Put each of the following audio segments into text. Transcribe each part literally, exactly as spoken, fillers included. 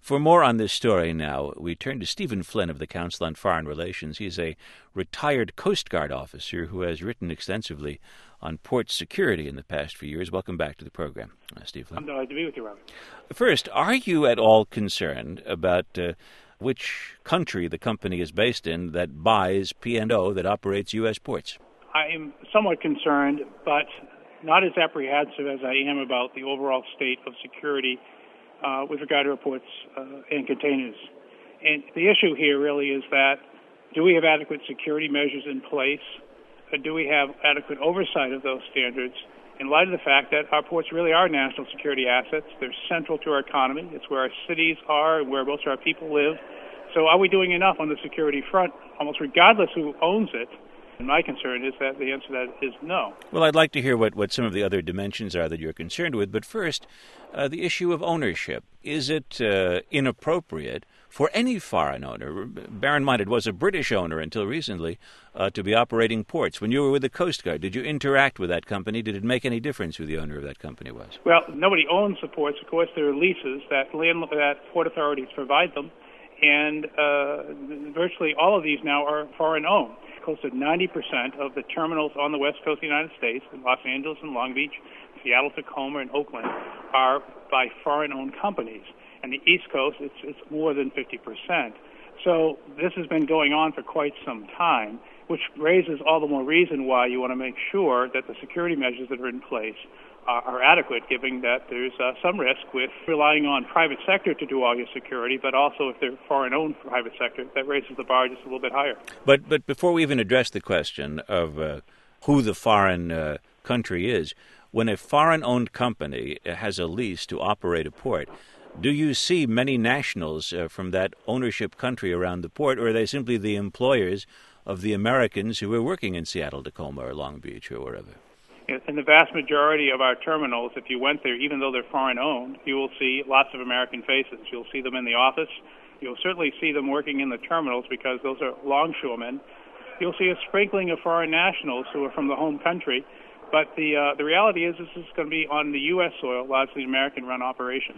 For more on this story now, we turn to Stephen Flynn of the Council on Foreign Relations. He's a retired Coast Guard officer who has written extensively on port security in the past few years. Welcome back to the program, uh, Steve Flynn. I'm delighted to be with you, Robert. First, are you at all concerned about uh, which country the company is based in that buys P and O, that operates U S ports? I am somewhat concerned, but not as apprehensive as I am about the overall state of security Uh, with regard to reports uh, and containers. And the issue here really is that, do we have adequate security measures in place? Or do we have adequate oversight of those standards in light of the fact that our ports really are national security assets? They're central to our economy. It's where our cities are and where most of our people live. So are we doing enough on the security front, almost regardless who owns it? And my concern is that the answer to that is no. Well, I'd like to hear what, what some of the other dimensions are that you're concerned with. But first, uh, the issue of ownership. Is it uh, inappropriate for any foreign owner, bear in mind it was a British owner until recently, uh, to be operating ports? When you were with the Coast Guard, did you interact with that company? Did it make any difference who the owner of that company was? Well, nobody owns the ports. Of course, there are leases that, land, that port authorities provide them. And uh, virtually all of these now are foreign-owned. Close to ninety percent of the terminals on the west coast of the United States, in Los Angeles and Long Beach, Seattle, Tacoma, and Oakland, are by foreign-owned companies. And the East Coast, it's, it's more than fifty percent. So this has been going on for quite some time, which raises all the more reason why you want to make sure that the security measures that are in place are, are adequate, given that there's uh, some risk with relying on private sector to do all your security, but also if they're foreign-owned private sector, that raises the bar just a little bit higher. But but before we even address the question of uh, who the foreign uh, country is, when a foreign-owned company has a lease to operate a port, do you see many nationals uh, from that ownership country around the port, or are they simply the employers of the Americans who are working in Seattle, Tacoma, or Long Beach, or wherever? In the vast majority of our terminals, if you went there, even though they're foreign-owned, you will see lots of American faces. You'll see them in the office. You'll certainly see them working in the terminals because those are longshoremen. You'll see a sprinkling of foreign nationals who are from the home country. But the uh, the reality is this is going to be on the U S soil, largely American-run operations.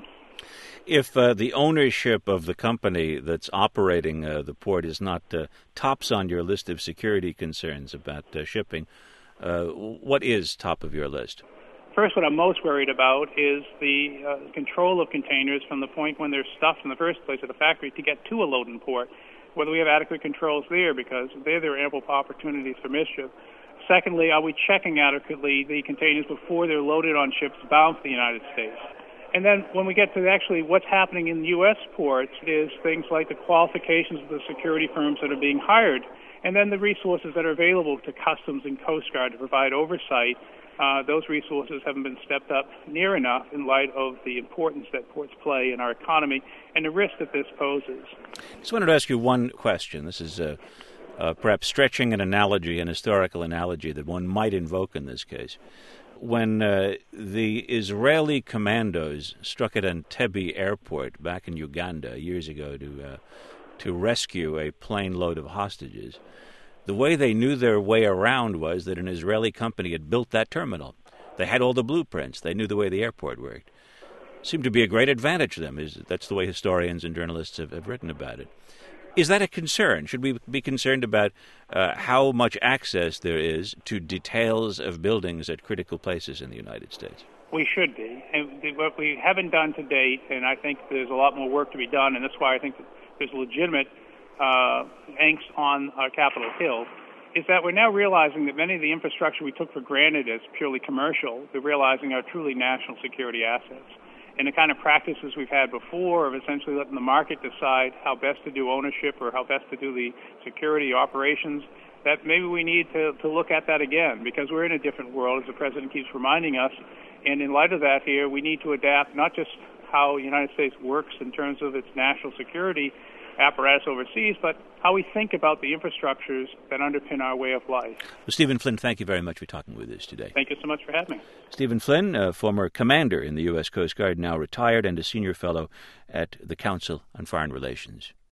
If uh, the ownership of the company that's operating uh, the port is not uh, tops on your list of security concerns about uh, shipping, uh, what is top of your list? First, what I'm most worried about is the uh, control of containers from the point when they're stuffed in the first place at the factory to get to a loading port, whether we have adequate controls there, because there there are ample opportunities for mischief. Secondly, are we checking adequately the containers before they're loaded on ships bound for the United States? And then when we get to actually what's happening in U S ports is things like the qualifications of the security firms that are being hired, and then the resources that are available to Customs and Coast Guard to provide oversight. Uh, those resources haven't been stepped up near enough in light of the importance that ports play in our economy and the risk that this poses. I just wanted to ask you one question. This is uh, uh, perhaps stretching an analogy, an historical analogy that one might invoke in this case. When uh, the Israeli commandos struck at Entebbe airport back in Uganda years ago to uh, to rescue a plane load of hostages, the way they knew their way around was that an Israeli company had built that terminal. They had all the blueprints. They knew the way the airport worked. Seemed to be a great advantage to them. Is That's the way historians and journalists have, have written about it. Is that a concern? Should we be concerned about uh, how much access there is to details of buildings at critical places in the United States? We should be. And what we haven't done to date, and I think there's a lot more work to be done, and that's why I think there's legitimate uh, angst on uh, Capitol Hill, is that we're now realizing that many of the infrastructure we took for granted as purely commercial, we're realizing are truly national security assets. And the kind of practices we've had before of essentially letting the market decide how best to do ownership or how best to do the security operations, that maybe we need to, to look at that again, because we're in a different world, as the President keeps reminding us. And in light of that here, we need to adapt not just how the United States works in terms of its national security apparatus overseas, but how we think about the infrastructures that underpin our way of life. Well, Stephen Flynn, thank you very much for talking with us today. Thank you so much for having me. Stephen Flynn, a former commander in the U S Coast Guard, now retired and a senior fellow at the Council on Foreign Relations.